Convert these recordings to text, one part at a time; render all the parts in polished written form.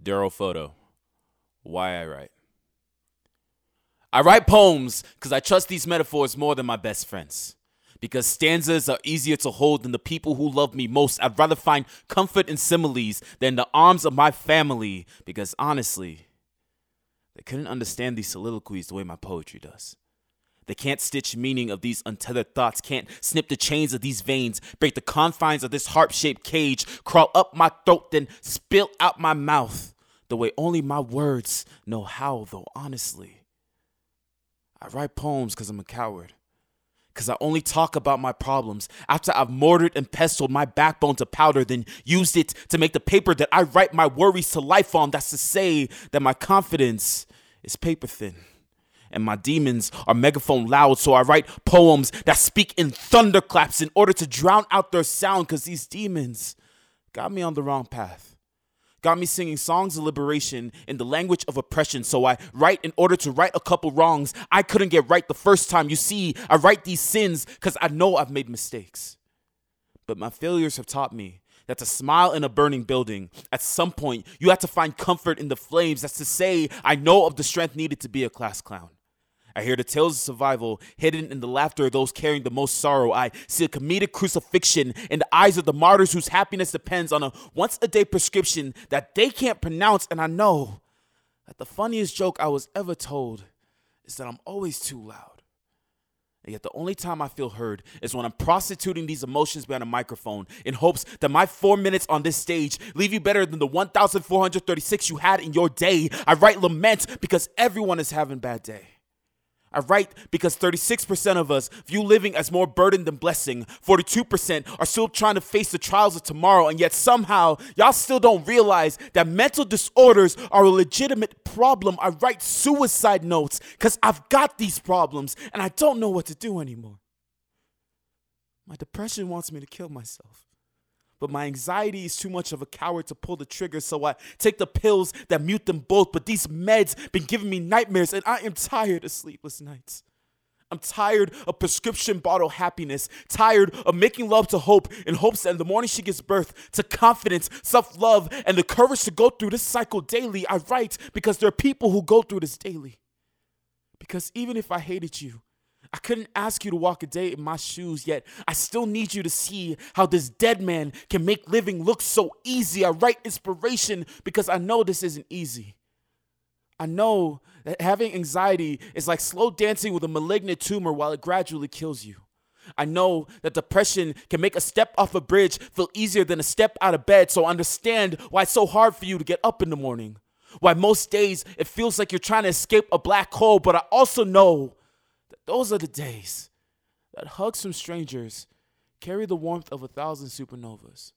Daryl Photo. Why I write. I write poems because I trust these metaphors more than my best friends. Because stanzas are easier to hold than the people who love me most. I'd rather find comfort in similes than the arms of my family. Because honestly, they couldn't understand these soliloquies the way my poetry does. They can't stitch meaning of these untethered thoughts, can't snip the chains of these veins, break the confines of this heart-shaped cage, crawl up my throat, then spill out my mouth, the way only my words know how, though honestly. I write poems because I'm a coward. Because I only talk about my problems after I've mortared and pestled my backbone to powder, then used it to make the paper that I write my worries to life on. That's to say that my confidence is paper thin. And my demons are megaphone loud, so I write poems that speak in thunderclaps in order to drown out their sound, because these demons got me on the wrong path. Got me singing songs of liberation in the language of oppression, so I write in order to right a couple wrongs I couldn't get right the first time. You see, I write these sins because I know I've made mistakes. But my failures have taught me that to smile in a burning building, at some point, you have to find comfort in the flames. That's to say, I know of the strength needed to be a class clown. I hear the tales of survival hidden in the laughter of those carrying the most sorrow. I see a comedic crucifixion in the eyes of the martyrs whose happiness depends on a once-a-day prescription that they can't pronounce. And I know that the funniest joke I was ever told is that I'm always too loud. And yet the only time I feel heard is when I'm prostituting these emotions behind a microphone in hopes that my 4 minutes on this stage leave you better than the 1,436 you had in your day. I write lament because everyone is having a bad day. I write because 36% of us view living as more burden than blessing. 42% are still trying to face the trials of tomorrow, and yet somehow y'all still don't realize that mental disorders are a legitimate problem. I write suicide notes because I've got these problems and I don't know what to do anymore. My depression wants me to kill myself. But my anxiety is too much of a coward to pull the trigger, so I take the pills that mute them both. But these meds been giving me nightmares, and I am tired of sleepless nights. I'm tired of prescription bottle happiness, tired of making love to hope in hopes that in the morning she gives birth to confidence, self-love, and the courage to go through this cycle daily. I write because there are people who go through this daily. Because even if I hated you, I couldn't ask you to walk a day in my shoes, yet I still need you to see how this dead man can make living look so easy. I write inspiration because I know this isn't easy. I know that having anxiety is like slow dancing with a malignant tumor while it gradually kills you. I know that depression can make a step off a bridge feel easier than a step out of bed, so I understand why it's so hard for you to get up in the morning. Why most days it feels like you're trying to escape a black hole, but I also know those are the days that hugs from strangers carry the warmth of 1,000 supernovas.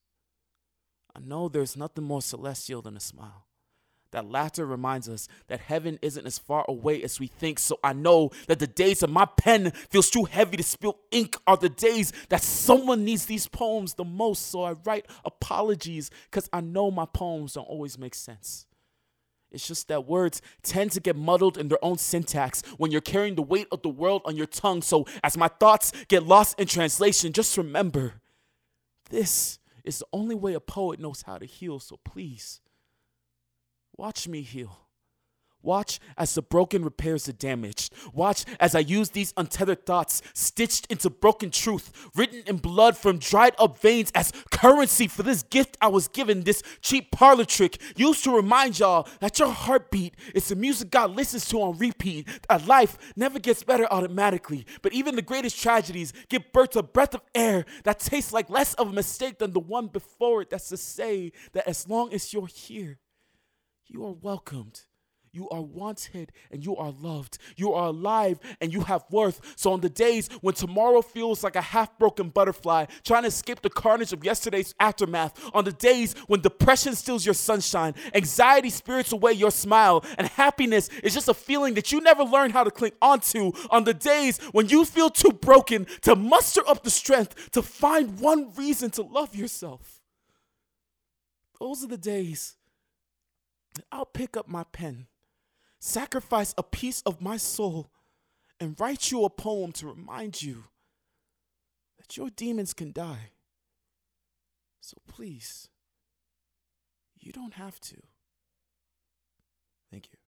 I know there's nothing more celestial than a smile. That laughter reminds us that heaven isn't as far away as we think. So I know that the days that my pen feels too heavy to spill ink are the days that someone needs these poems the most. So I write apologies because I know my poems don't always make sense. It's just that words tend to get muddled in their own syntax when you're carrying the weight of the world on your tongue. So as my thoughts get lost in translation, just remember, this is the only way a poet knows how to heal. So please, watch me heal. Watch as the broken repairs the damaged. Watch as I use these untethered thoughts stitched into broken truth, written in blood from dried up veins as currency for this gift I was given, this cheap parlor trick used to remind y'all that your heartbeat is the music God listens to on repeat, that life never gets better automatically, but even the greatest tragedies give birth to a breath of air that tastes like less of a mistake than the one before it. That's to say that as long as you're here, you are welcomed. You are wanted and you are loved. You are alive and you have worth. So on the days when tomorrow feels like a half-broken butterfly trying to escape the carnage of yesterday's aftermath, on the days when depression steals your sunshine, anxiety spirits away your smile, and happiness is just a feeling that you never learned how to cling onto, on the days when you feel too broken to muster up the strength to find one reason to love yourself, those are the days that I'll pick up my pen, sacrifice a piece of my soul, and write you a poem to remind you that your demons can die. So please, you don't have to. Thank you.